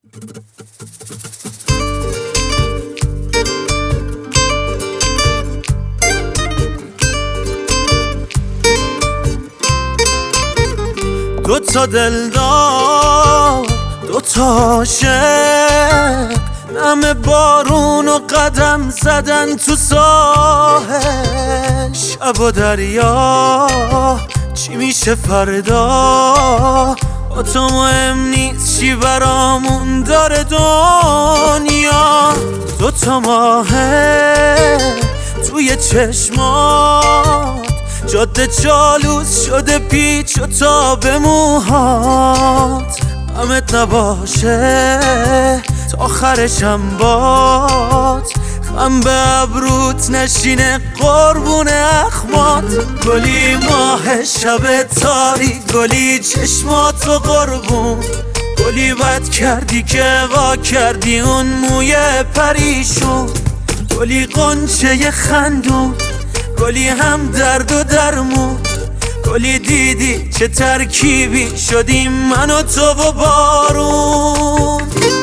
دوتا دلدار دوتا عاشق نم بارون و قدم زدن تو ساحل. شب و دریا چی میشه فردا، با تو مهم نیست چی برامون داره دنیا. دوتا ماهه توی چشمات، جاده جالوس شده پیچ و تاب موهات. غمت نباشه تا آخرشم باد، خم به ابروت نشینه قربون اخمات. گلی ماه شب تاری، گلی چشماتو قربون، گلی بد کردی که وا کردی اون موی پریشون. گلی قنچه خندون، گلی هم درد و درمون، گلی دیدی چه ترکیبی شدیم من و تو و بارون.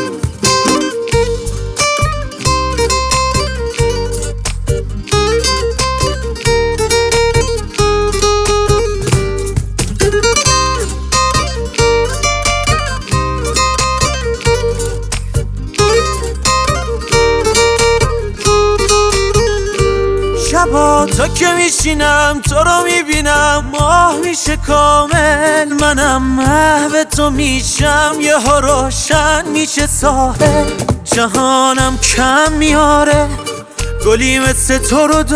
شبا تا که میشینم تو رو میبینم، ماه میشه کامل، منم محو تو میشم، یه ها روشن میشه ساحل. جهانم کم میاره، گلی مثل تو رو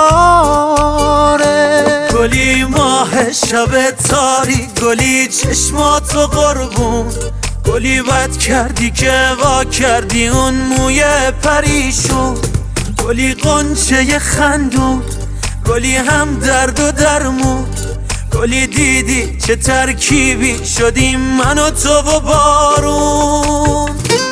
داره. گلی ماه شب تاری، گلی چشماتو قربون، گلی بد کردی که وا کردی اون موی پریشون. گلی قنچه خندون، گلی هم درد و درمون، گلی دیدی چه ترکیبی شدیم من و تو و بارون.